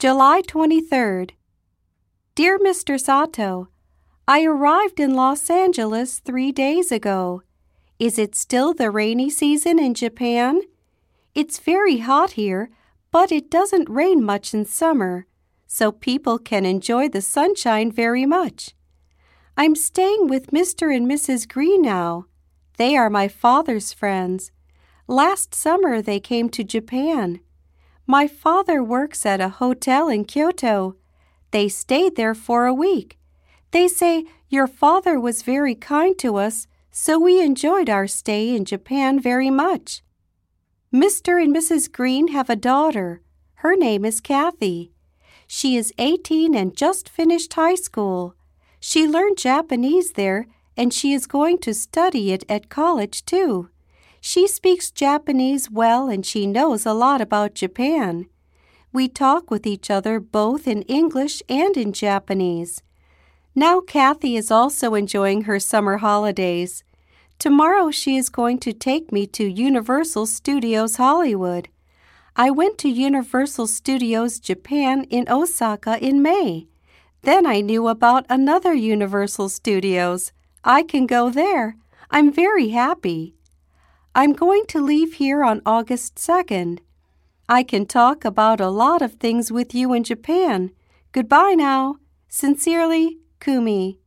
July 23rd. Dear Mr. Sato, I arrived in Los Angeles 3 days ago. Is it still the rainy season in Japan? It's very hot here, but it doesn't rain much in summer, so people can enjoy the sunshine very much. I'm staying with Mr. and Mrs. Green now. They are my father's friends. Last summer they came to Japan. My father works at a hotel in Kyoto. They stayed there for a week. They say your father was very kind to us, so we enjoyed our stay in Japan very much. Mr. and Mrs. Green have a daughter. Her name is Kathy. She is 18 and just finished high school. She learned Japanese there, and she is going to study it at college too. She speaks Japanese well and she knows a lot about Japan. We talk with each other both in English and in Japanese. Now Kathy is also enjoying her summer holidays. Tomorrow she is going to take me to Universal Studios Hollywood. I went to Universal Studios Japan in Osaka in May. Then I knew about another Universal Studios. I can go there. I'm very happy. I'm going to leave here on August 2nd. I can talk about a lot of things with you in Japan. Goodbye now. Sincerely, Kumi.